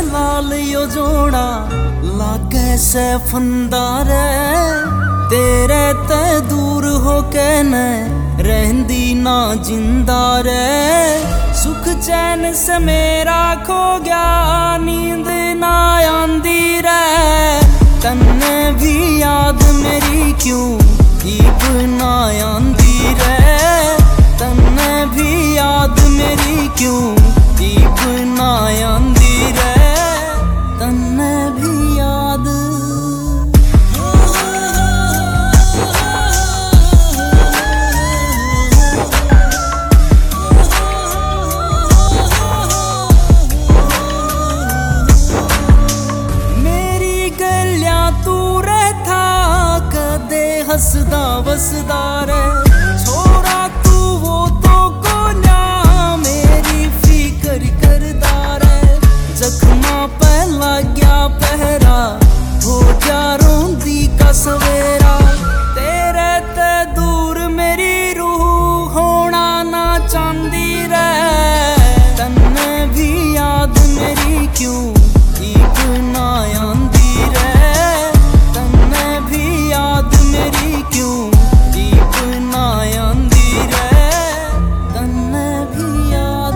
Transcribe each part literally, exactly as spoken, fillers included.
लाल यो जोड़ा लागे से फंदारे, तेरे ते दूर हो के न रहंदी ना जिंदा रे। सुख चैन से मेरा खो गया, नींद ना आंदी रे। तन्ने भी याद मेरी क्यों इब ना आंदी रे। तन्ने भी याद मेरी क्यों इब ना आंदी रे। तन्ने भी याद हसदा वसदा रे। छोरा तू वो तो कोन्या मेरी फिकर करदा रे। जख्मा पे लाग्या पहरा हो जा रोंदी का सवेरा। तेरे ते दूर मेरी रूह होना ना चांदी रे। तन्ने भी याद मेरी क्यों इब ना आंदी रे। तन्ने भी याद मेरी क्यों इब ना आंदी रे। तन्ने भी याद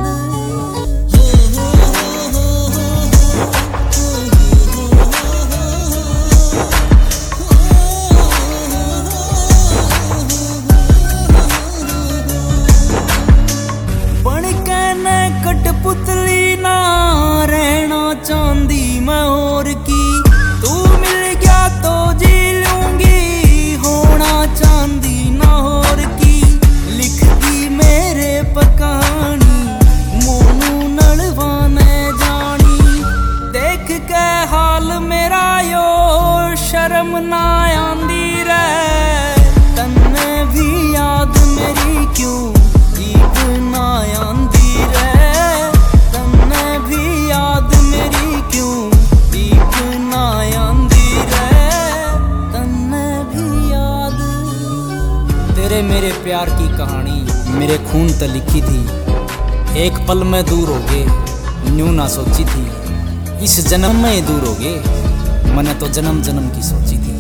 बन के न कठपुतली ना रहना चांदी मैं और की। तू मिल गया तो जी लूंगी होना चांदी ना और की। लिख दी मेरे पर कहानी मोनू नलवाने जानी। देख के हाल मेरा यो शर्म ना आंदी रे। तन्ने भी याद मेरी क्यों इब ना आंदी रे। तन्ने भी याद मेरी क्यों इब ना आंदी रे। तन्ने भी याद तेरे मेरे प्यार की कहानी मेरे खून ते लिखी थी। एक पल में दूर हो गए न्यू ना सोची थी। इस जन्म में दूर हो गए मैंने तो जन्म जन्म की सोची थी।